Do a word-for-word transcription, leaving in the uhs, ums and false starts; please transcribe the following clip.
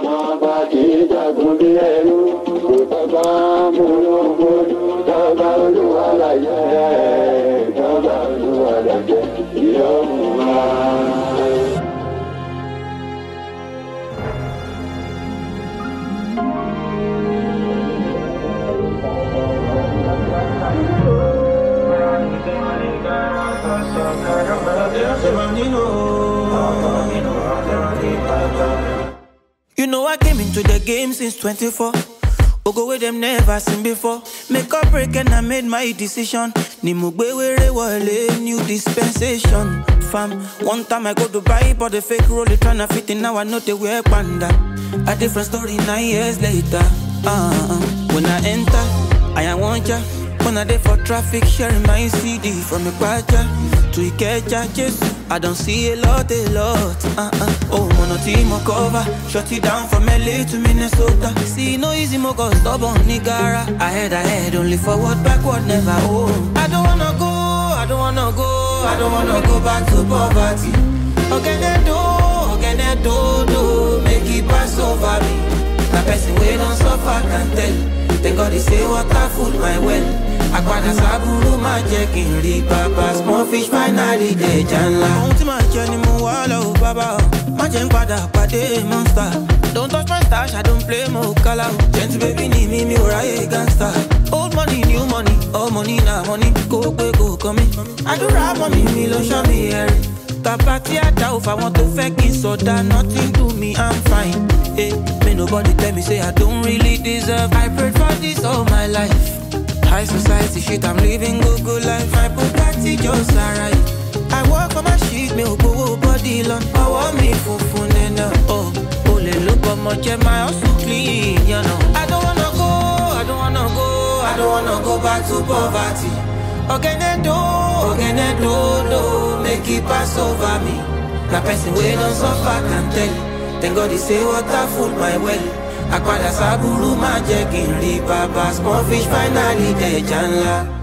You know I came into the game since twenty-four. Go where them never seen before. Make or break and I made my decision. Ni mugbe were wale new dispensation. Fam, one time I go to buy but the fake roll it tryna fit in. Now I know they wear panda. A different story nine years later. Uh-uh. When I enter, I am want ya. When I there for traffic, sharing my C D from the Kwaja to Ikeja, just I don't see a lot, a lot. Uh-uh. Oh, mono team cover, shut it down from L A to Minnesota. See, no easy mo go stubborn nigara. Ahead, ahead, only forward, backward, never. Oh, I don't wanna go, I don't wanna go, I don't wanna go back to poverty. Okay, then do, okay, then do, do, make it pass over me. The person we don't suffer can tell. Thank God they say water food my well. Akwada saburu majekin ri papa. Small fish finally de janla. Mountain my journey mo wala o baba. Majen pada pade monster. Don't touch my stash, I don't play mo kala. Gentle baby ni me me oraye gangster. Old money, new money, all money na money. Go go go come in. I do rap money, me lo show me here. Tapati ata if I want to fake it so that nothing to me, I'm fine. Hey, may nobody tell me say I don't really deserve. I prayed for this all my life. High society shit, I'm living good, good life. My Bugatti just alright. I work for my shit, me go body long. I want me for fun and oh, oh, look how much my house so clean, you know. I don't wanna go, I don't wanna go, I don't wanna go back to poverty. Again do, again do, do, make it pass over me. Na person we don't suffer can tell. Thank God they say water full my well. Akwada saburu majekin ri papa. Small fish finally de janla.